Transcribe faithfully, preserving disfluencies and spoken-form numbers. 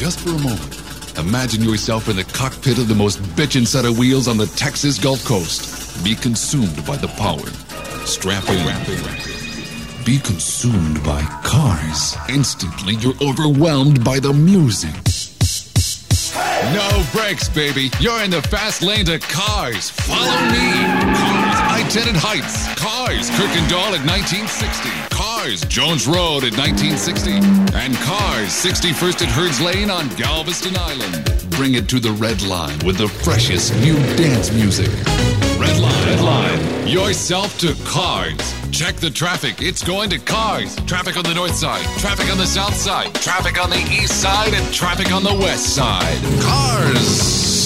just for a moment, imagine yourself in the cockpit of the most bitchin' set of wheels on the Texas Gulf Coast. Be consumed by the power. Strap in. Be consumed by cars. Instantly, you're overwhelmed by the music. No brakes, baby. You're in the fast lane to Cars. Follow me. Cars, I ten at Heights. Cars, Kirkendall at nineteen sixty. Cars, Jones Road at nineteen sixty. And Cars, sixty-first at Herds Lane on Galveston Island. Bring it to the Red Line with the freshest new dance music. Red Line. Red Line. Yourself to Cars. Check the traffic. It's going to Cars. Traffic on the north side. Traffic on the south side. Traffic on the east side. And traffic on the west side. Cars.